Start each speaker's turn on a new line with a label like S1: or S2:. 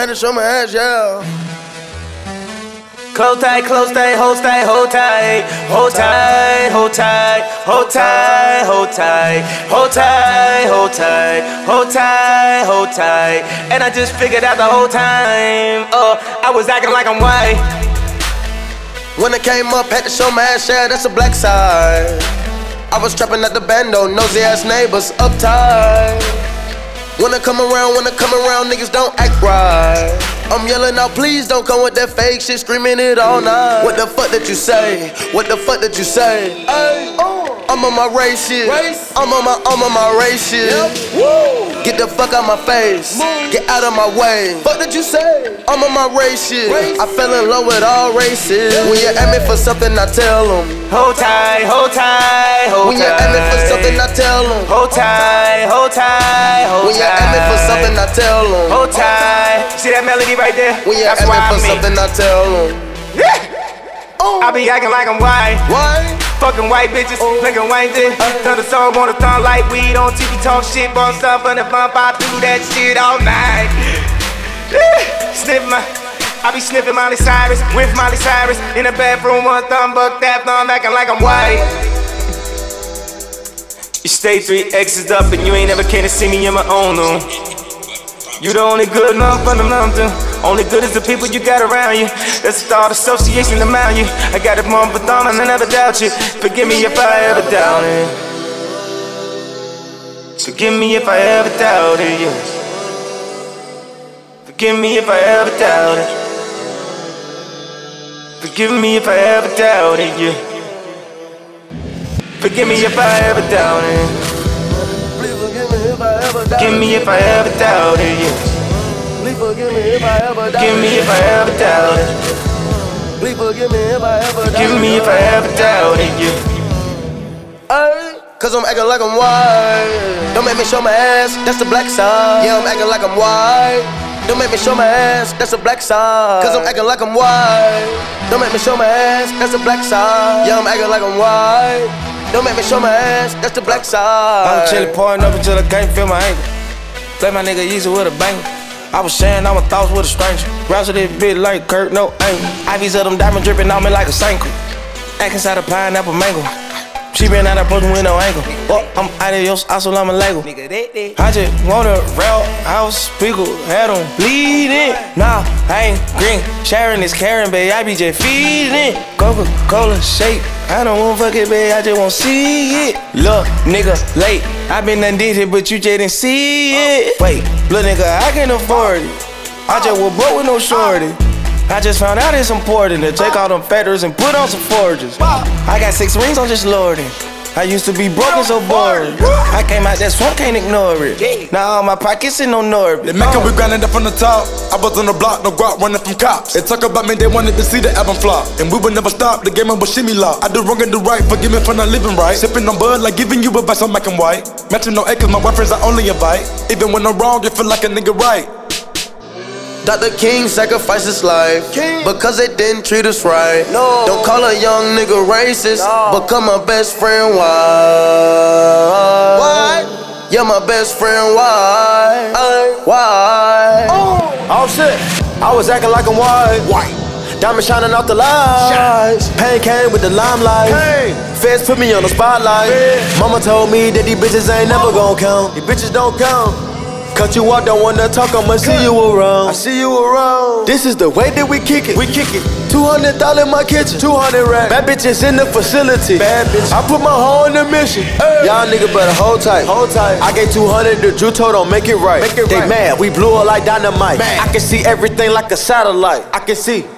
S1: had to show my ass, yeah.
S2: Close tight, hold tight, hold tight, hold tight, hold tight, hold tight, hold tight, hold tight, hold tight, hold tight, hold tight. And I just figured out the whole time, I was acting like I'm white.
S1: When I came up, had to show my ass, yeah, that's the black side. I was trapping at the bando, nosy ass neighbors, uptight. When I come around, niggas don't act right. I'm yelling out, please don't come with that fake shit, screaming it all night. What the fuck did you say? What the fuck did you say? Ay, I'm on my race shit. I'm on my race shit. Yep. Get the fuck out my face. Get out of my way. Fuck did you say? I'm on my race shit. I fell in love with all races. When you ask me for something, I tell them.
S2: Hold tight, hold tight, hold tight.
S1: When you ask me for something, I tell them.
S2: Hold tight, hold tight, hold tight.
S1: When you ask me for something, I tell them.
S2: Hold tight. See that melody right there?
S1: When you ask me for something, I tell them.
S2: I be acting like I'm white.
S1: Why?
S2: Fucking white bitches, looking white dick. Turn the song on the thumb like weed on TV, talk shit, bump stuff on the bump. I do that shit all night. I be sniffing Miley Cyrus with Miley Cyrus in the bathroom, one thumb, buck that thumb, acting like I'm white. You stay 3 X's up and you ain't never came to see me in my own room. You the only good enough for the mountain. Only good is the people you got around you. That's the thought association around you. I got it mom for thumb and I never doubt you. Forgive me if I ever doubted. Forgive me if I ever doubted you. Forgive me if I ever doubted. Forgive me if I ever doubted you. Forgive me if I ever doubted. Forgive me if I ever doubted you.
S1: Please forgive me if I ever doubted.
S2: Forgive me if I ever doubted.
S1: Please forgive me if I ever doubted.
S2: Forgive me if I ever doubted you.
S1: Cause I'm acting like I'm white. Don't make me show my ass, that's the black side. Yeah, I'm acting like I'm white. Don't make me show my ass, that's the black side. Cause I'm acting like I'm white. Don't make me show my ass, that's the black side. Yeah, I'm acting like I'm white. Don't make me show my ass, that's the black side.
S3: I'm chillin', pouring up until I can't feel my ankle. Play my nigga easy with a banger. I was sharing all my thoughts with a stranger. Rouse this bitch like Kurt, no angle. Ivies of them diamond dripping on me like a Sanko. Act inside a pineapple mango. She been out of person with no angle. Oh, I'm adios, assalamu alaikum. I just wanna route house, pickle, had them bleeding. Nah, I ain't green. Sharon is Karen, babe, I be just feeding. Coca-Cola shake. I don't want fuck it, babe, I just want see it. Look, nigga, late. I been done did it, but you just didn't see it. Wait, little nigga, I can't afford it. I just was broke with no shorty. I just found out it's important to take all them feathers and put on some forges. I got 6 rings, I'm just lording. I used to be broken, so boring. I came out that swamp, can't ignore it. Now all my pockets in no orbit.
S4: They make we grinding up from the top. I was on the block, no guap running from cops. They talk about me, they wanted to see the album flop. And we would never stop, the game was shimmy lock. I do wrong and do right, forgive me for not living right. Sipping on bud like giving you advice, I'm making white. Matching no acres, my boyfriends I only invite. Even when I'm wrong, it feel like a nigga right.
S1: Dr. King sacrificed his life because they didn't treat us right. No. Don't call a young nigga racist. No. Become my best friend. Why? Why? You're my best friend. Why? Why?
S5: Oh shit, I was acting like I'm white. Diamond shining off the lights. Pain came with the limelight. Feds put me on the spotlight. Mama told me that these bitches ain't never gon' count. These bitches don't count. Cut you off, don't wanna talk, I'ma see you around. I see you around. This is the way that we kick it. We kick it. 200 all in my kitchen. 200 racks. Bad bitches in the facility. Bad bitch. I put my whole in the mission. Y'all niggas better hold tight. Hold tight. I gave 200 to Juto, don't make it right. They mad, we blew her like dynamite. I can see everything like a satellite. I can see.